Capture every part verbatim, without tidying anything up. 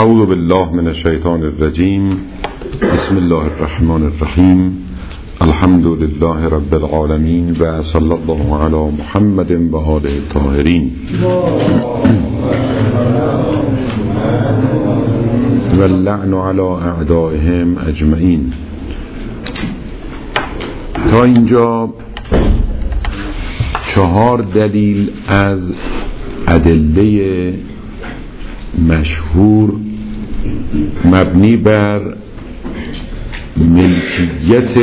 اعوذ بالله من الشیطان الرجیم. بسم الله الرحمن الرحیم. الحمد لله رب العالمین و صلی الله علی محمد و آله الطاهرین و اللعن علی اعدائهم اجمعین. تا اینجا چهار دلیل از ادله مشهور مبنی بر ملکیت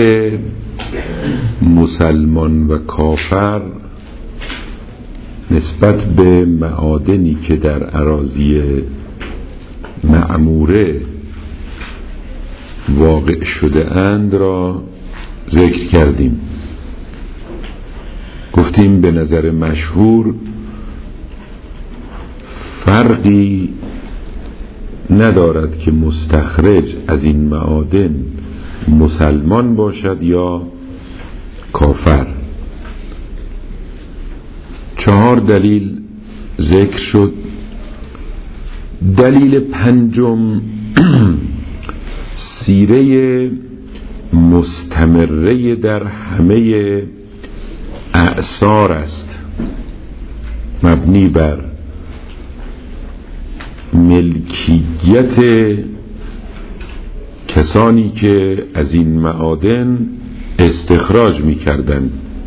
مسلمان و کافر نسبت به معادنی که در اراضی معموره واقع شده اند را ذکر کردیم. گفتیم به نظر مشهور فرقی ندارد که مستخرج از این معادن مسلمان باشد یا کافر. چهار دلیل ذکر شد. دلیل پنجم سیره مستمره در همه اعصار است، مبنی بر ملکیت کسانی که از این معادن استخراج می کردن.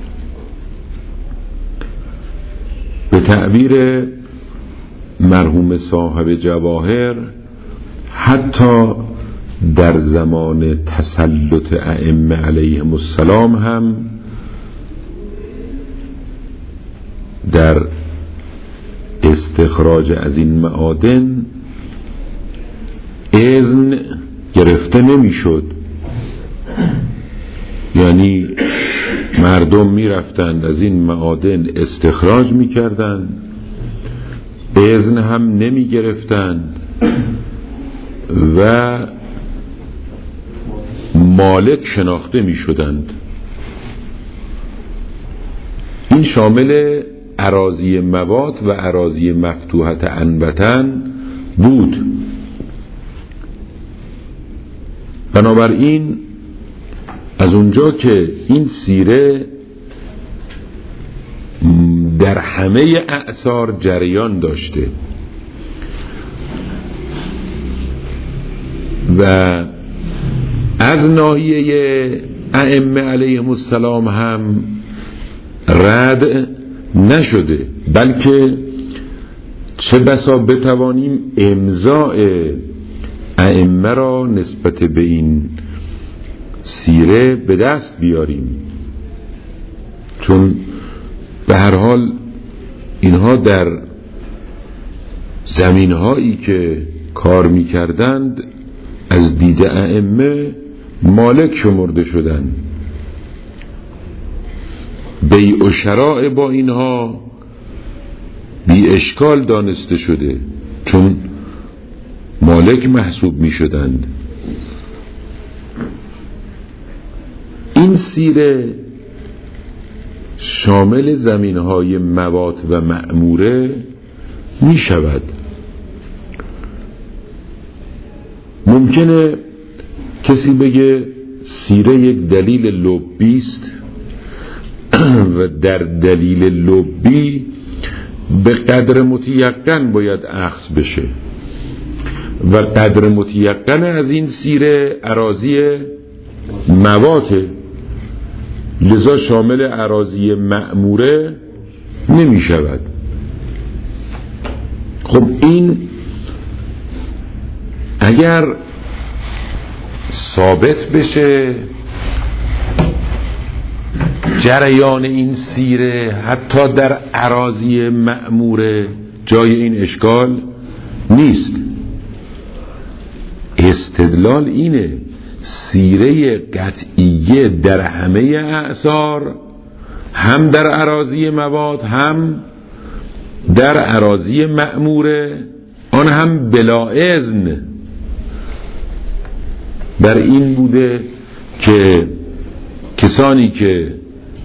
به تعبیر مرحوم صاحب جواهر حتی در زمان تسلط ائمه علیهم السلام هم در استخراج از این معادن اذن گرفته نمی شد. یعنی مردم می رفتند از این معادن استخراج می کردند، اذن هم نمی گرفتند و مالک شناخته می شدند. این شامل اراضی موات و اراضی مفتوحت عنبتن بود. بنابراین از اونجا که این سیره در همه اعصار جریان داشته و از ناحیه ائمه علیهم السلام هم رد نشده، بلکه چه بسا بتوانیم امضاء ائمه را نسبت به این سیره به دست بیاریم، چون به هر حال اینها در زمینهایی که کار می کردند از دید ائمه مالک شمرده شدند. بیع و شراء با اینها بی اشکال دانسته شده، چون مالک محسوب می شدند. این سیره شامل زمینهای موات و معموره می شود. ممکنه کسی بگه سیره یک دلیل لبی است و در دلیل لبی به قدر متیقن باید اخذ بشه و قدر متیقن از این سیره اراضی مواته، لذا شامل اراضی معموره نمی شود. خب این اگر ثابت بشه جریان این سیره حتی در اراضی معموره، جای این اشکال نیست. استدلال اینه سیره قطعیه در همه اعصار، هم در اراضی مواد هم در اراضی معموره، آن هم بلا اذن، بر این بوده که کسانی که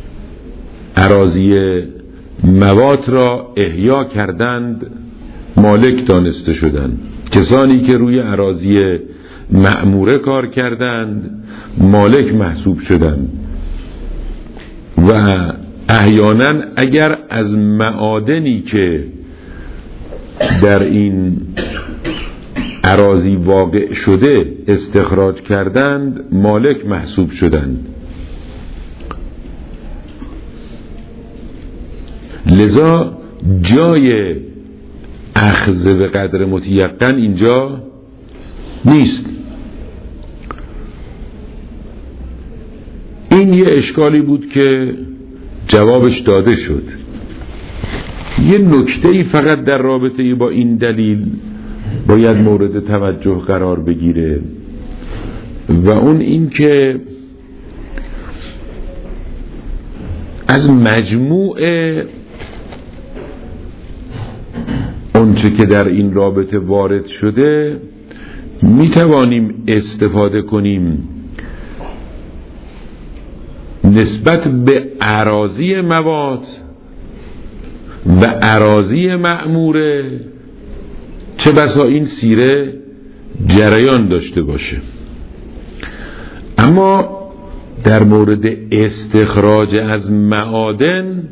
اراضی موات را احیا کردند مالک دانسته شدند. کسانی که روی اراضی مأموره کار کردند مالک محسوب شدند و احیانا اگر از معادنی که در این اراضی واقع شده استخراج کردند مالک محسوب شدند. لذا جای اخذ به قدر متیقن اینجا نیست. این یه اشکالی بود که جوابش داده شد. یه نکته‌ای فقط در رابطه با این دلیل باید مورد توجه قرار بگیره و اون این که از مجموع اونچه که در این رابطه وارد شده می توانیم استفاده کنیم نسبت به اراضی مواد و اراضی مأموره چه بسا این سیره جریان داشته باشه. اما در مورد استخراج از معادن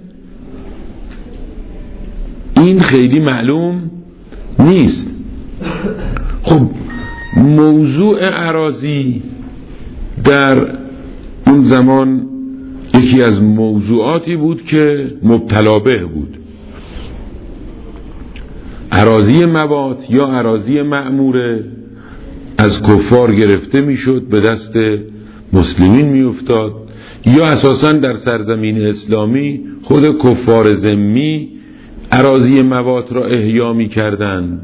این خیلی معلوم نیست. خب موضوع اراضی در اون زمان یکی از موضوعاتی بود که مبتلا به بود. اراضی مواد یا اراضی مأموره از کفار گرفته میشد به دست مسلمین میافتاد یا اساساً در سرزمین اسلامی خود کفار ذمی اراضی مواد را احیا میکردند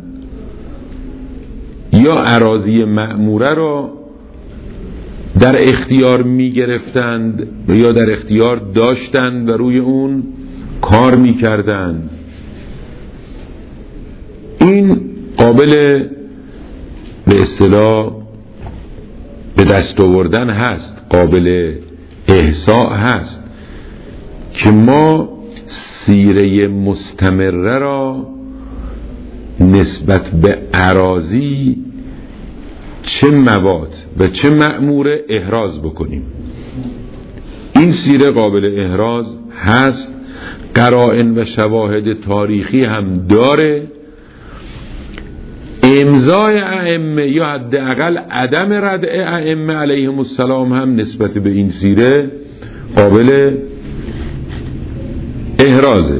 یا اراضی مأموره را در اختیار میگرفتند یا در اختیار داشتند و روی اون کار میکردند. این قابل به اصطلاح به دست آوردن هست، قابل احصاء هست که ما سیره مستمره را نسبت به اراضی چه مواد و چه مأموره احراز بکنیم. این سیره قابل احراز هست، قرائن و شواهد تاریخی هم داره. امضای ائمه یا حداقل عدم ردع ائمه علیهم السلام هم نسبت به این سیره قابل احرازه.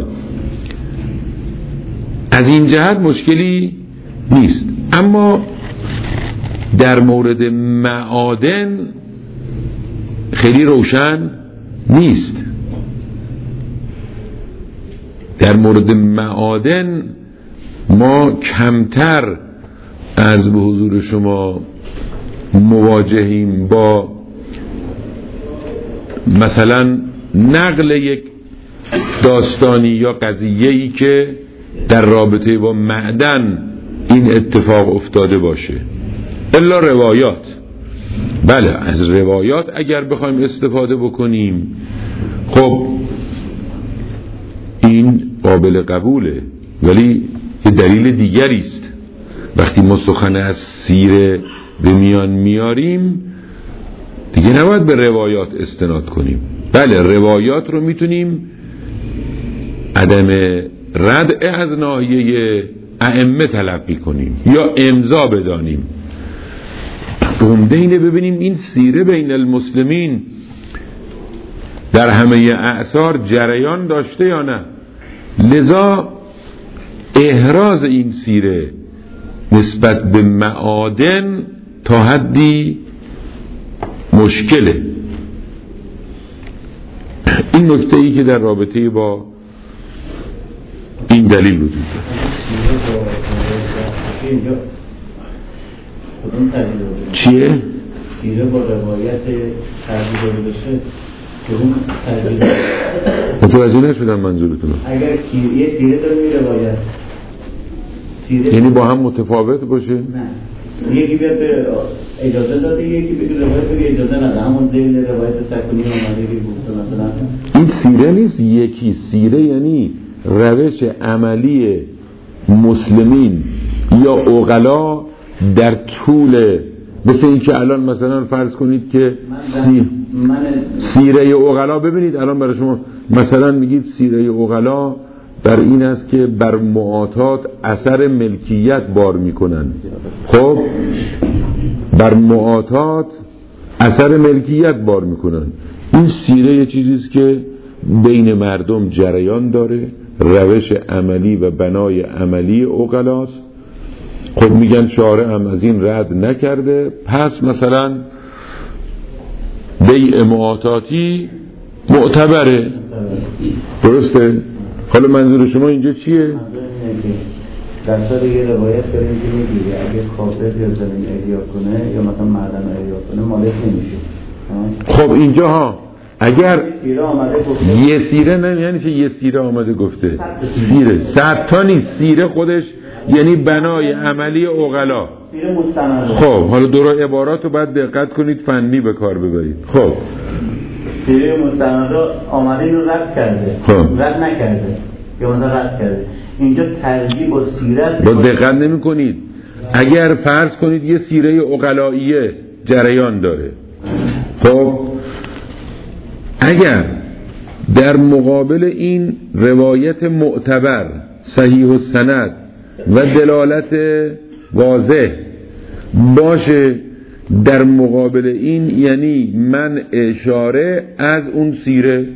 از این جهت مشکلی نیست. اما در مورد معادن خیلی روشن نیست. در مورد معادن ما کمتر از به حضور شما مواجهیم با مثلا نقل یک داستانی یا قضیه‌ای که در رابطه با معدن این اتفاق افتاده باشه، الا روایات. بله از روایات اگر بخوایم استفاده بکنیم خب این قابل قبوله، ولی یه دلیل دیگری است. وقتی ما سخن از سیره به میان میاریم دیگه نباید به روایات استناد کنیم. بله روایات رو میتونیم عدم ردع از ناحیه ائمه تلقی کنیم یا امضا بدانیم. عمده اینه ببینیم این سیره بین المسلمین در همه اعصار جریان داشته یا نه. لذا احراز این سیره نسبت به معادن تا حدی مشکله. این نکته ای که در رابطه با این دلیل وجود چیه؟ سیره با روایت ترجیح بشه که اون ترجیح متوجه نشدم منظورتون. اگر یه سیره داره می روایت سیره یعنی با هم متفاوت باشه؟ نه یکی بیاد به اجازه داده یکی بگه روایت بگه اجازه نده، همون زیل روایت سکونی اومده که گفته مثلا این سیره نیست. یکی سیره یعنی روش عملی مسلمین یا عقلا در طول، مثل این که الان مثلا فرض کنید که سی... سیره اغلا، ببینید الان برای شما مثلا میگید سیره اغلا بر این است که بر معاطات اثر ملکیت بار میکنن. خب بر معاطات اثر ملکیت بار میکنن. این سیره یه چیزیست که بین مردم جریان داره، روش عملی و بنای عملی اغلاست. خب میگن شارع هم از این رد نکرده، پس مثلا بیع معاطاتی معتبره. درسته؟ حالا منظور شما اینجا چیه؟ در سال یه روایت داریم که میگه اگه کافر یا زمین احیا کنه یا مثلا معدن احیا کنه مالک نمیشه. خب اینجا ها اگر یه سیره نه، یعنی چه یه سیره آمده گفته؟ سیره صد تا نیست، سیره خودش یعنی بنای عملی عقلا. خب حالا دو عبارات رو باید دقت کنید، فنی به کار ببرید. خب سیره مستند رو آمده اینو رد کرده، خب. رد نکرده یا مثلا رد کرده. اینجا ترجیح با سیره با دقت نمی کنید. اگر فرض کنید یه سیره عقلائیه جریان داره، خب اگر در مقابل این روایت معتبر صحیح السند و دلالت واضح باشه، در مقابل این یعنی من اشاره از اون سیره،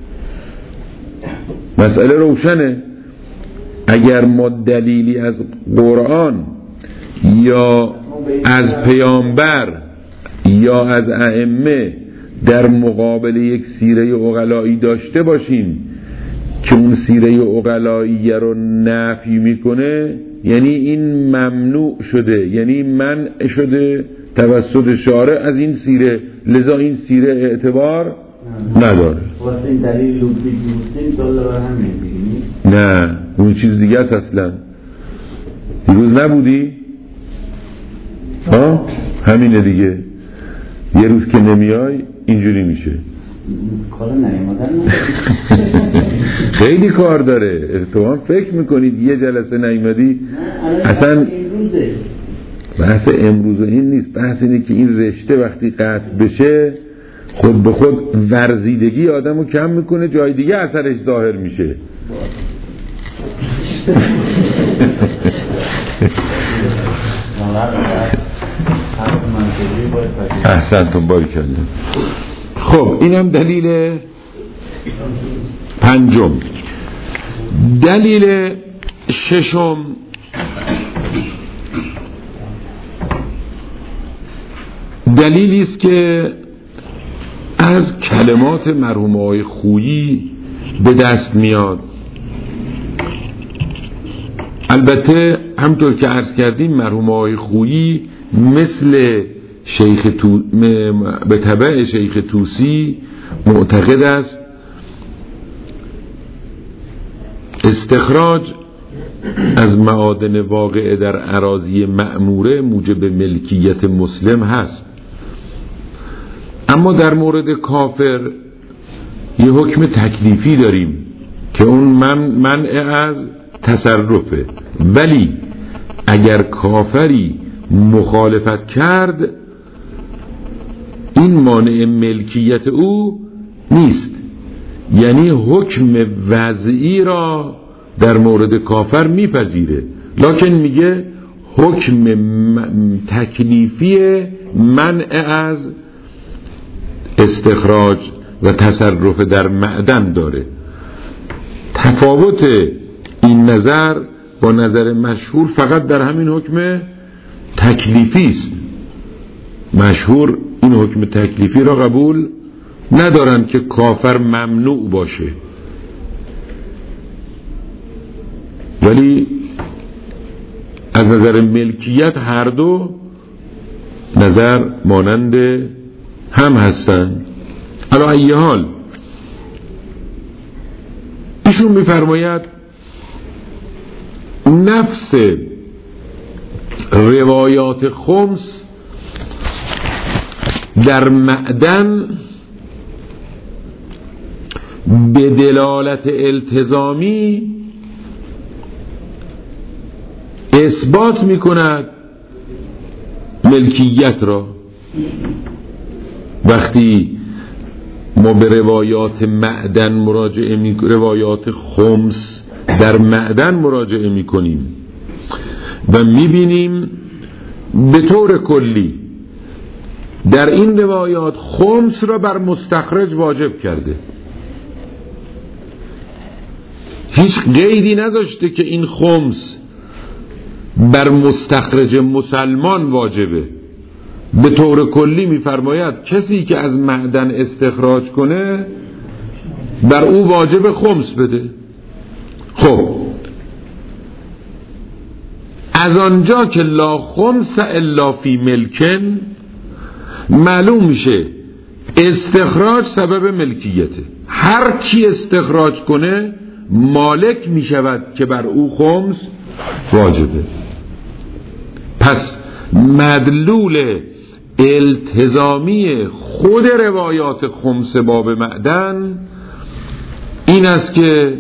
مسئله روشنه. اگر ما دلیلی از قرآن یا از پیامبر یا از ائمه در مقابل یک سیره عقلایی داشته باشیم که اون سیره عقلایی رو نفی میکنه، یعنی این ممنوع شده، یعنی منع شده توسط شارع از این سیره، لذا این سیره اعتبار نداره. واسه این دلیل لوبی دوستین دلار هم میگیری؟ نه اون چیز دیگه است اصلا. دیروز نبودی؟ ها همینه دیگه. یه روز که نمیای اینجوری میشه. کار نیامدن خیلی کار داره. اتفاقا فکر میکنید یه جلسه نیامدی اصلا بحث امروزه این نیست، بحث اینه که این رشته وقتی قطع بشه خود به خود ورزیدگی آدمو کم میکنه، جای دیگه اثرش ظاهر میشه. احسنتون باریکلا. خب اینم دلیل پنجم. دلیل ششم دلیلی است که از کلمات مرحوم آقای خویی به دست میاد. البته همطور که عرض کردیم مرحوم آقای خویی مثل شیخ تو... به تبع شیخ توسی معتقد است استخراج از معادن واقع در اراضی مأموره موجب ملکیت مسلم هست، اما در مورد کافر یه حکم تکلیفی داریم که اون من منع از تصرفه، ولی اگر کافری مخالفت کرد این مانع ملکیت او نیست، یعنی حکم وضعی را در مورد کافر میپذیره، لکن میگه حکم تکلیفی منع از استخراج و تصرف در معدن داره. تفاوت این نظر با نظر مشهور فقط در همین حکم تکلیفی است. مشهور این حکم تکلیفی را قبول ندارن که کافر ممنوع باشه، ولی از نظر ملکیت هر دو نظر مانند هم هستند. علی ای حال ایشون میفرماید نفس روایات خمس در معدن به دلالت التزامی اثبات می کند ملکیت را. وقتی ما به روایات معدن مراجعه می روایات خمس در معدن مراجعه می کنیم و می بینیم به طور کلی در این روایات خمس را بر مستخرج واجب کرده، هیچ قیدی نذاشته که این خمس بر مستخرج مسلمان واجبه. به طور کلی می‌فرماید کسی که از معدن استخراج کنه بر او واجب خمس بده. خب از آنجا که لا خمس الا فی ملکن معلوم میشه استخراج سبب ملکیته. هر کی استخراج کنه مالک میشود که بر او خمس واجبه. پس مدلول التزامی خود روایات خمس باب معدن این است که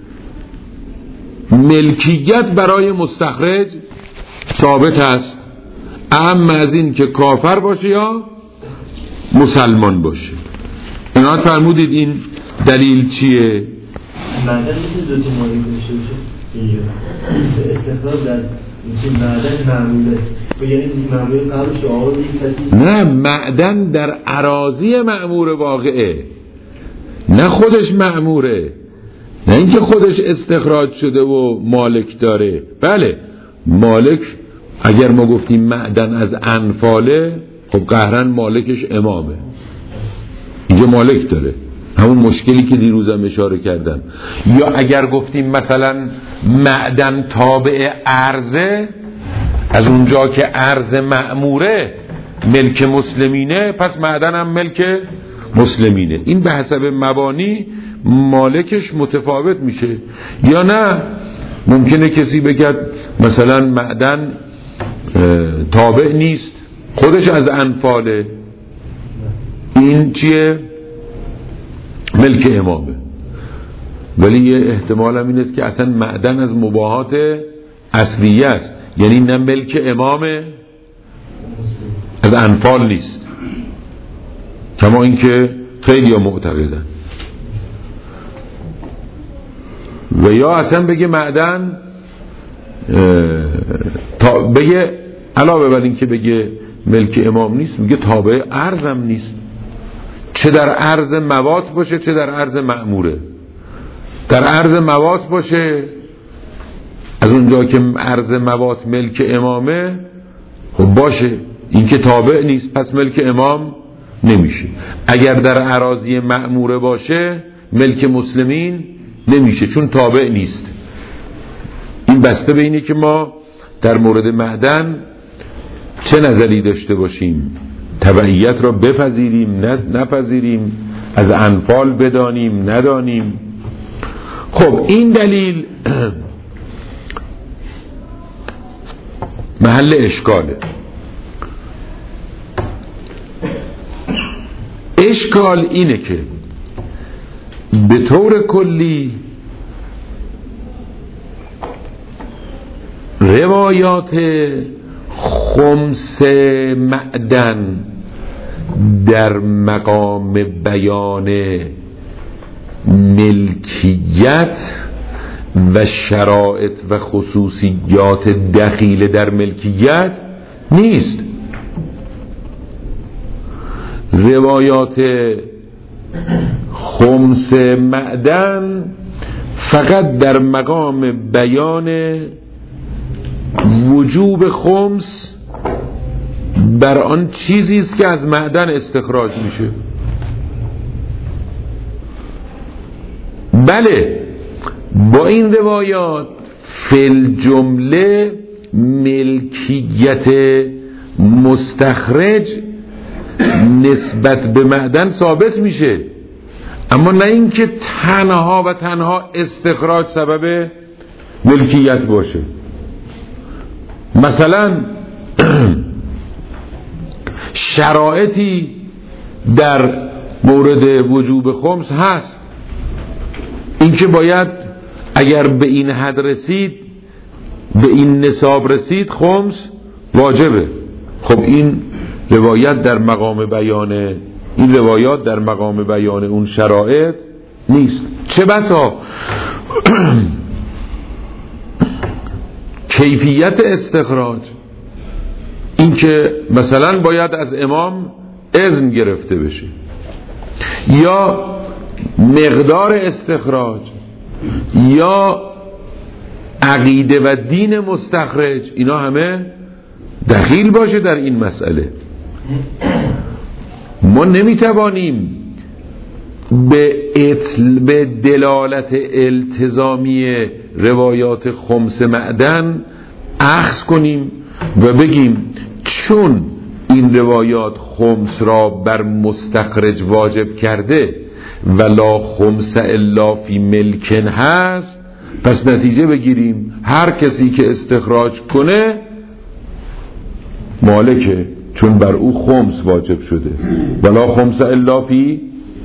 ملکیت برای مستخرج ثابت است، اما از این که کافر باشه یا مسلمان باشه. اینا فرمودید این دلیل چیه؟ معدن میشه دو تا مالی کنشه اینجا استخراج در میشه معدن معموله و یعنی معموله قبلش آواز یک کسی نه، معدن در اراضی معمور واقعه، نه خودش معموره، نه اینکه خودش استخراج شده و مالک داره. بله مالک اگر ما گفتیم معدن از انفاله، خب قهرن مالکش امامه، اینجا مالک داره، همون مشکلی که دیروزم اشاره کردم. یا اگر گفتیم مثلا معدن تابع ارزه، از اونجا که ارز مأموره ملک مسلمینه، پس معدن هم ملک مسلمینه. این به حسب مبانی مالکش متفاوت میشه. یا نه ممکنه کسی بگه مثلا معدن تابع نیست، خودش از انفاله، این چیه؟ ملک امامه. ولی یه احتمال هم این است که اصلا معدن از مباحات اصلیه است، یعنی نه ملک امامه، از انفال نیست، کما اینکه خیلی ها معتقدن. و یا اصلا بگه معدن تا بگه علاوه بر این که بگه ملک امام نیست، میگه تابع ارزم نیست، چه در ارز مواد باشه چه در ارز مأموره. در ارز مواد باشه، از اونجا که ارز مواد ملک امامه، خب باشه، این که تابع نیست پس ملک امام نمیشه. اگر در اراضی مأموره باشه ملک مسلمین نمیشه، چون تابع نیست. این بسته به اینه که ما در مورد معدن چه نظری داشته باشیم، تبعیت را بپذیریم نپذیریم، از انفال بدانیم ندانیم. خب این دلیل محل اشکاله. اشکال اینه که به طور کلی روایات خمس معدن در مقام بیان ملکیت و شرائط و خصوصیات دخیل در ملکیت نیست. روایات خمس معدن فقط در مقام بیان وجوب خمس بر آن چیزی است که از معدن استخراج میشه. بله با این روایات فی جمله ملکیت مستخرج نسبت به معدن ثابت میشه، اما نه اینکه تنها و تنها استخراج سبب ملکیت باشه. مثلا شرایطی در مورد وجوب خمس هست، اینکه باید اگر به این حد رسید، به این نصاب رسید، خمس واجبه. خب این روایت در مقام بیان این روایات در مقام بیان اون شرایط نیست. چه بسا کیفیت استخراج، این که مثلا باید از امام اذن گرفته بشه، یا مقدار استخراج، یا عقیده و دین مستخرج، اینا همه دخیل باشه در این مسئله. ما نمیتوانیم به, اطل... به دلالت التزامی روایات خمس معدن اخذ کنیم و بگیم چون این روایات خمس را بر مستخرج واجب کرده و لا خمس الا فی ملکن هست، پس نتیجه بگیریم هر کسی که استخراج کنه مالکه، چون بر او خمس واجب شده، ولا خمس الا فی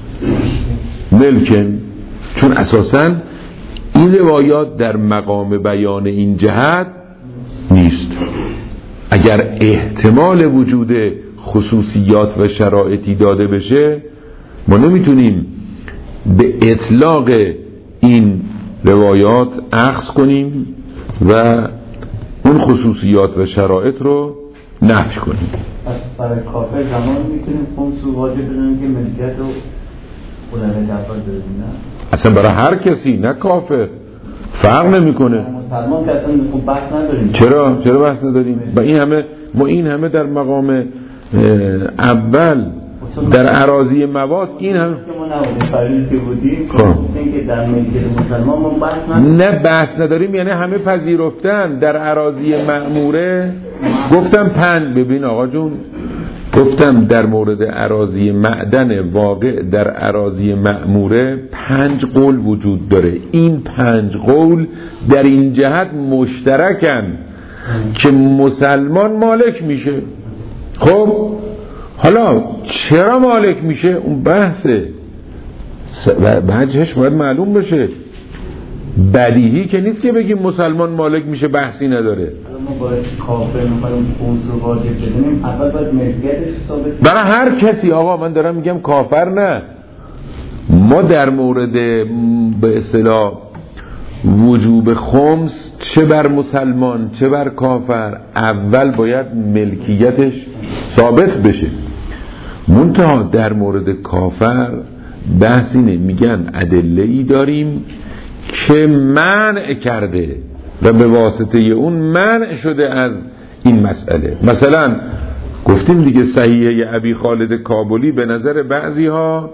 ملکن. چون اساساً این روایات در مقام بیان این جهت نیست. اگر احتمال وجود خصوصیات و شرایطی داده بشه، ما نمیتونیم به اطلاق این روایات اخذ کنیم و اون خصوصیات و شرایط رو نفی کنیم. پس برای کافر زمان میتونیم خمس رو واجب بدونیم که ملکیت رو خودمه دفعه داریم؟ نه اصلا برای هر کسی، نه کافر، فرق نمیکنه. مسلمان که اصلا خوب بحث نداریم. چرا؟ چرا بحث نداریم؟ با این همه ما این همه در مقام اول در اراضی مواد این هم که ما نبودیم فریض که بودیم خب اینکه در ملکیت مسلمان ما بحث نداریم. نه بحث نداریم یعنی همه پذیرفتن. در اراضی مأموره گفتم پنج، ببین آقا جون، گفتم در مورد اراضی معدن واقع در اراضی مأموره پنج قول وجود داره. این پنج قول در این جهت مشترکن که مسلمان مالک میشه. خب حالا چرا مالک میشه اون بحثه و بحثش باید معلوم بشه. بدیهی که نیست که بگیم مسلمان مالک میشه، بحثی نداره. ما باید کافر میخوایم خمس رو واجب بدونیم، اول باید ملکیتش ثابت برای هر کسی. آقا من دارم میگم کافر نه. ما در مورد به اصطلاح وجوب خمس چه بر مسلمان چه بر کافر اول باید ملکیتش ثابت بشه. منتها در مورد کافر بحث اینه، میگن ادله ای داریم که منع کرده و به واسطه اون منع شده از این مسئله. مثلا گفتیم دیگه صحیحه ابی خالد کابلی به نظر بعضی ها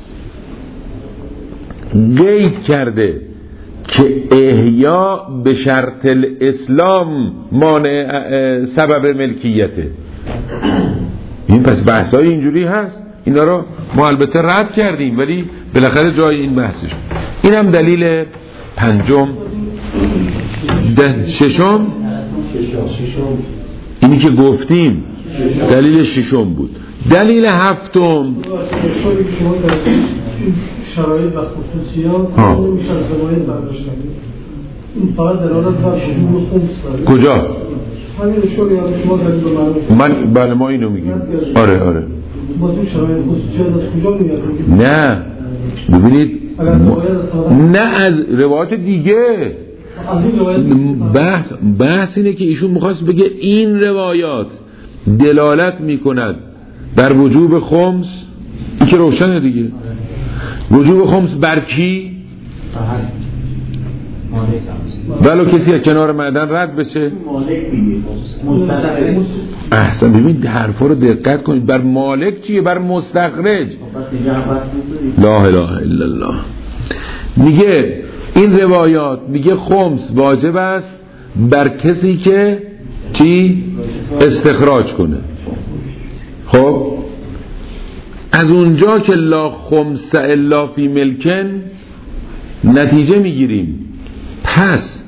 قید کرده که احیا به شرط الاسلام مانع سبب ملکیته. این پس بحثای اینجوری هست، اینا رو ما البته رد کردیم ولی بالاخره جای این بحثش. این هم دلیل پنجم. ده ششم اینی که گفتیم دلیل ششم بود. دلیل هفتم شرایط و خصوصیات نمیشه از زمانی برداشت کنید. این فقط دلالت بر وجوب خمس داره. کجا؟ همین شوری از شما دارید به معرفت. من بله ما اینو میگیم. آره آره. ما تو شرایط خصوصیات از کجا میاد؟ نه ببینید نه از روایات دیگه. بحث بحث اینه که ایشون میخواست بگه این روایات دلالت میکند بر وجوب خمس. این که روشنه دیگه. وجوب خمس بر کی؟ ولو کسی از کنار معدن رد بشه. احسن. ببین حرفا رو دقت کنید. بر مالک چیه؟ بر مستخرج. لا اله الا الله. میگه این روایات میگه خمس واجب است بر کسی که چی؟ استخراج کنه. خب از اونجا که لا خمس الا فی ملکن نتیجه میگیریم پس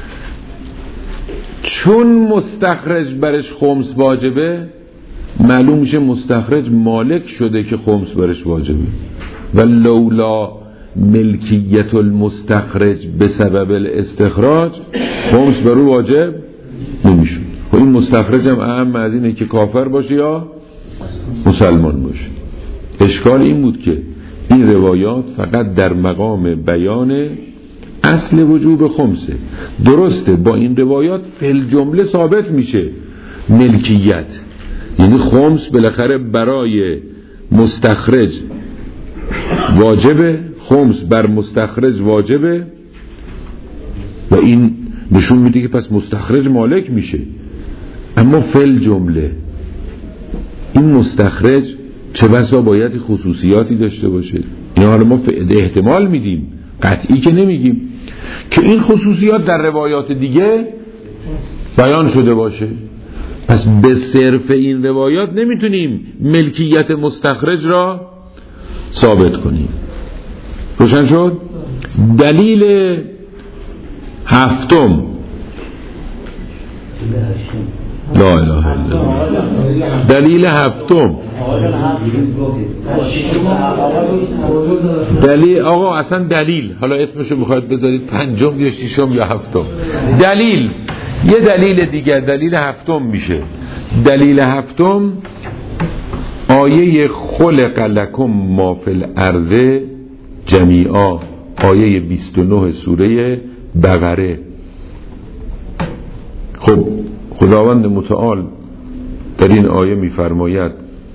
چون مستخرج برش خمس واجبه معلوم میشه مستخرج مالک شده که خمس برش واجبه و لولا ملکیت المستخرج به سبب الاستخراج خمس برو واجب نمیشون. و این مستخرج هم اهم از اینه که کافر باشه یا مسلمان باشه. اشکال این بود که این روایات فقط در مقام بیان اصل وجوب خمسه. درسته با این روایات فل جمله ثابت میشه ملکیت، یعنی خمس بالاخره برای مستخرج واجبه، خمس بر مستخرج واجبه و این نشون میده که پس مستخرج مالک میشه. اما فل جمله این مستخرج چه بسا باید خصوصیاتی داشته باشه. اینا حالا ما احتمال میدیم، قطعی که نمیگیم، که این خصوصیات در روایات دیگه بیان شده باشه. پس به صرف این روایات نمیتونیم ملکیت مستخرج را ثابت کنیم. روشن شد؟ دلیل هفتم، لا اله الا الله، دلیل هفتم دلیل آقا اصلا دلیل، حالا اسمشو بخواید بذارید پنجم یا ششم یا هفتم، دلیل یه دلیل دیگر دلیل هفتم میشه. دلیل هفتم آیه خلق لکم ما فی الارض جمیعا، آیه بیست و نه سوره بقره. خب خداوند متعال در این آیه میفرماید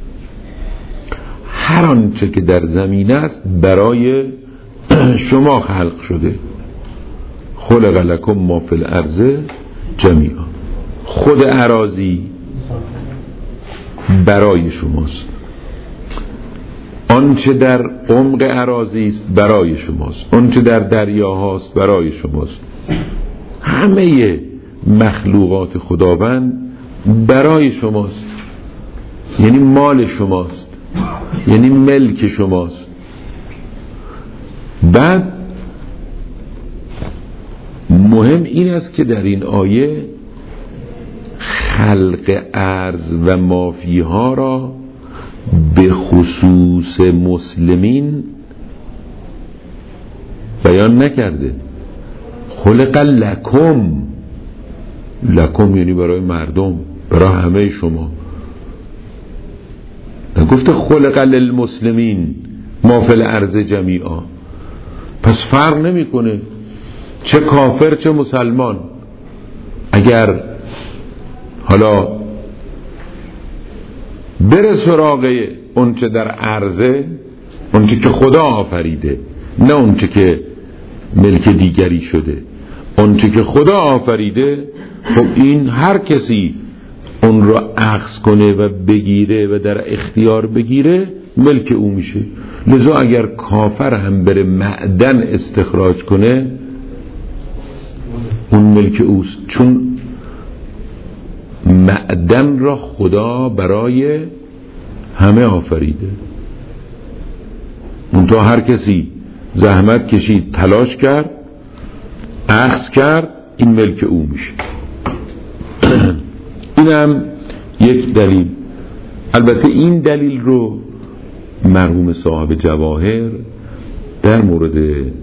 هر آنچه که در زمین است برای شما خلق شده. خلق لکم ما فی الارض جمیعا، خود اراضی برای شماست، آنچه در عمق اراضی است برای شماست، آنچه در دریاهاست برای شماست. همه مخلوقات خداوند برای شماست، یعنی مال شماست، یعنی ملک شماست. بعد مهم این است که در این آیه خلق ارض و مافیها را به خصوص مسلمین بیان نکرده. خلق لکم، لکم یعنی برای مردم، برای همه شما. نگفته خلق للمسلمین ما فی الارض جمیعا. پس فرق نمیکنه چه کافر چه مسلمان. اگر حالا بره سراغ اونچه در عرضه، اونچه که خدا آفریده، نه اونچه که ملک دیگری شده، اونچه که خدا آفریده، خب این هر کسی اون را اخذ کنه و بگیره و در اختیار بگیره ملک او میشه. لذا اگر کافر هم بره معدن استخراج کنه اون ملک اوست، چون معدن را خدا برای همه آفریده. منتها هر کسی زحمت کشید، تلاش کرد، اخذ کرد، این ملک او میشه. اینم یک دلیل. البته این دلیل رو مرحوم صاحب جواهر در مورد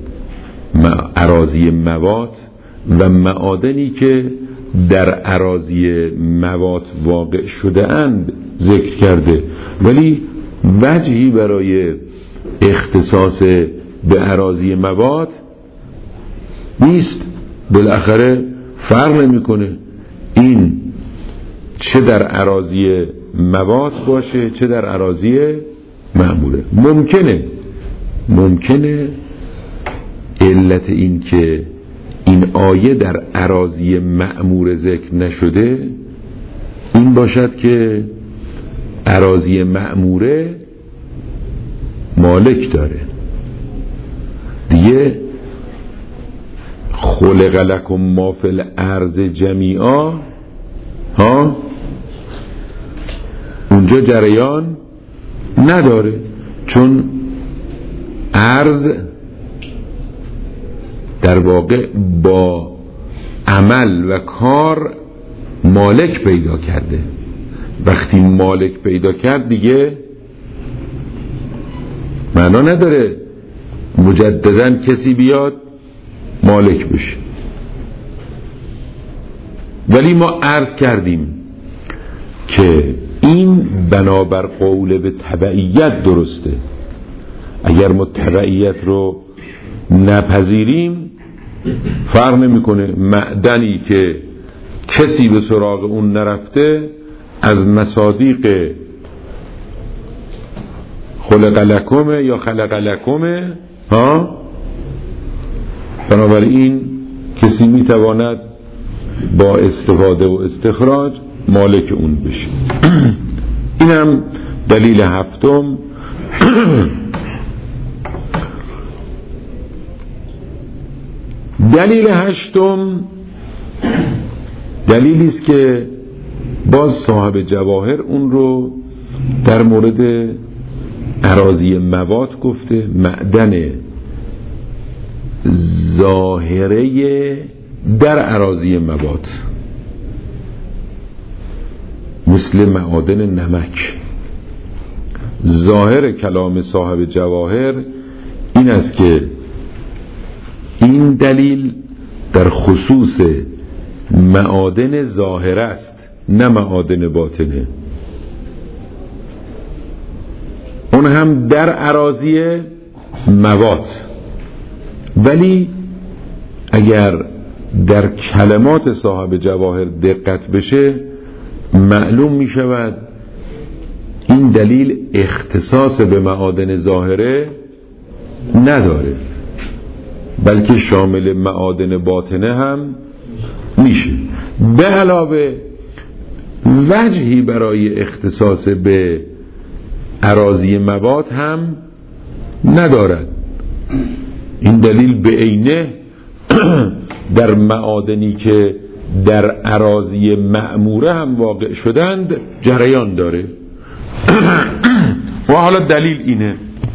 اراضی مواد و معادنی که در اراضی مواد واقع شده اند ذکر کرده، ولی وجهی برای اختصاص به اراضی مواد نیست. بالاخره فرق نمیکنه این چه در اراضی مواد باشه چه در اراضی معموله. ممکنه ممکنه علت این که این آیه در اراضی معمور ذکر نشده این باشد که اراضی معموره مالک داره دیگه. خلق لکم ما فی الارض جمیعا، ها اونجا جریان نداره، چون ارض در واقع با عمل و کار مالک پیدا کرده. وقتی مالک پیدا کرد دیگه معنا نداره مجدداً کسی بیاد مالک بشه. ولی ما عرض کردیم که این بنابر قول به تبعیت درسته. اگر ما تبعیت رو نپذیریم فرق نمیکنه معدنی که کسی به سراغ اون نرفته از مصادیق خلق لکم یا خلق لکم ها، بنابراین کسی میتواند با استفاده و استخراج مالک اون بشه. اینم دلیل هفتم. دلیل هشتم دلیلی است که باز صاحب جواهر اون رو در مورد اراضی مواد گفته، معدن ظاهره در اراضی مواد مثل معادن نمک. ظاهر کلام صاحب جواهر این است که این دلیل در خصوص معادن ظاهر است نه معادن باطنه، اون هم در اراضی مواد. ولی اگر در کلمات صاحب جواهر دقت بشه معلوم می شود این دلیل اختصاص به معادن ظاهره نداره، بلکه شامل معادن باطنه هم میشه. به علاوه وجهی برای اختصاص به اراضی مواد هم ندارد. این دلیل به عینه در معادنی که در اراضی مأموره هم واقع شدند جریان داره. و حالا دلیل اینه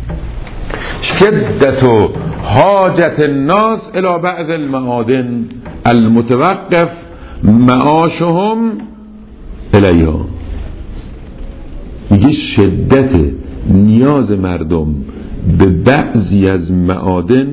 شدت و حاجت الناس الى بعض المعادن المتوقف معاشهم الیها. میگه شدت نیاز مردم به بعضی از معادن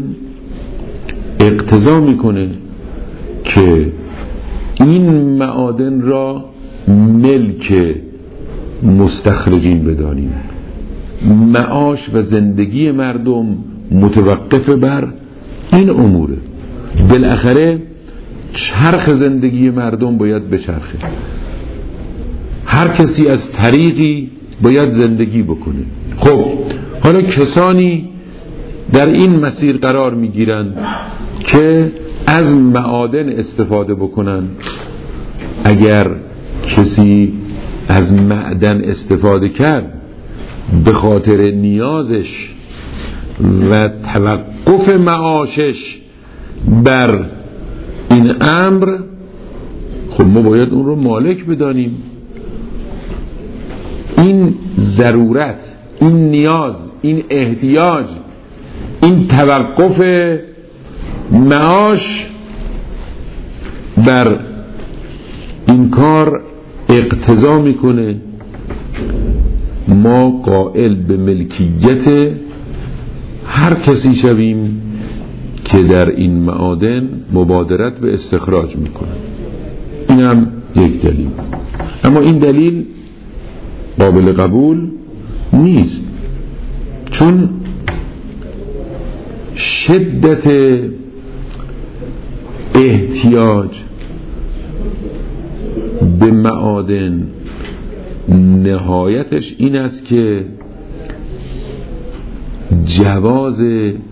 اقتضا میکنه که این معادن را ملک مستخرجین بدانیم. معاش و زندگی مردم متوقف بر این اموره. بالاخره چرخ زندگی مردم باید بچرخه، هر کسی از طریقی باید زندگی بکنه. خب حالا کسانی در این مسیر قرار میگیرند که از معادن استفاده بکنن. اگر کسی از معدن استفاده کرد به خاطر نیازش و توقف معاشش بر این امر، خب ما باید اون رو مالک بدانیم. این ضرورت، این نیاز، این احتیاج، این توقف معاش بر این کار اقتضا میکنه ما قائل به ملکیت هر کسی شویم که در این معادن مبادرت به استخراج میکنه. این هم یک دلیل. اما این دلیل قابل قبول نیست، چون شدت احتیاج به معادن نهایتش این است که جواز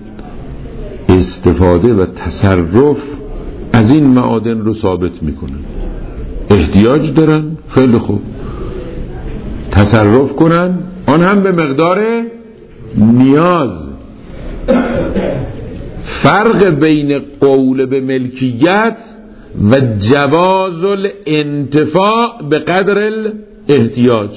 استفاده و تصرف از این معادن رو ثابت میکنه. احتیاج دارن، خیلی خوب، تصرف کنن، آن هم به مقدار نیاز. فرق بین قول به ملکیت و جواز الانتفاع به قدر الاحتیاج.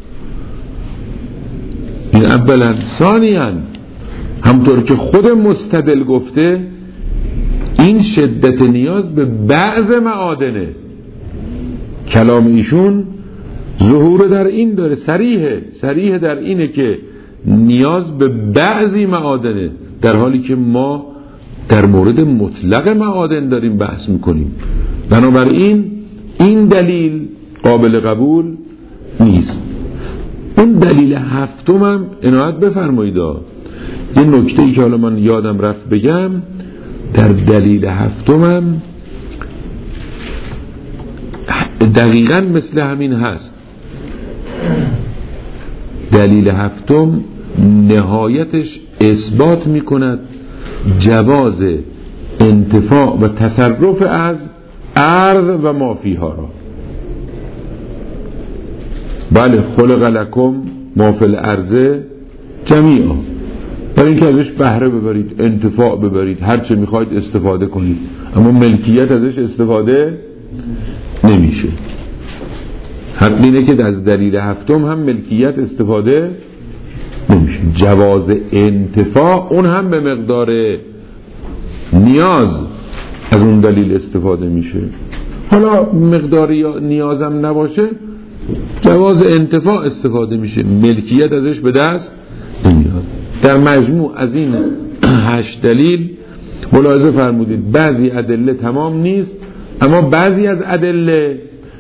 این اولا. ثانیاً همطور که خود مستدل گفته این شدت نیاز به بعض معادنه. کلام ایشون ظهور در این داره، صریحه صریحه در اینه که نیاز به بعضی معادنه، در حالی که ما در مورد مطلق معادن داریم بحث میکنیم. بنابراین این دلیل قابل قبول نیست. اون دلیل هفتم هم عنایت بفرمایید، یه نکته ای که حالا من یادم رفت بگم، در دلیل هفتم هم دقیقاً مثل همین هست. دلیل هفتم نهایتش اثبات میکند جواز انتفاع و تصرف از ارض و ما فیها را. بله خلق لکم ما فی الارض جمیعا، برای اینکه ازش بهره ببرید، انتفاع ببرید، هر چه میخواید استفاده کنید، اما ملکیت ازش استفاده نمیشه. حق اینه که از دلیل هفتم هم ملکیت استفاده نمیشه. جواز انتفاع اون هم به مقدار نیاز از اون دلیل استفاده میشه. حالا مقدار نیازم نباشه جواز انتفاع استفاده میشه، ملکیت ازش به دست نمیاد. در مجموع از این هشت دلیل ملاحظه فرمودید بعضی ادله تمام نیست، اما بعضی از ادله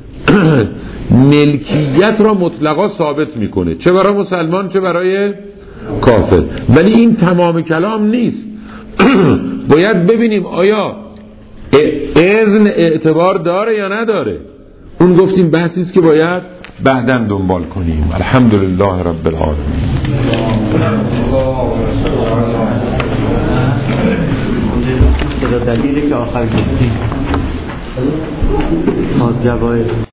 ملکیت را مطلقا ثابت میکنه، چه برای مسلمان چه برای کافر. ولی این تمام کلام نیست. باید ببینیم آیا اذن اعتبار داره یا نداره. اون گفتیم بحثی است که باید بعداً دنبال کنیم. الحمدلله رب العالمین. دلیلی که آخر گفتیم تا جواهر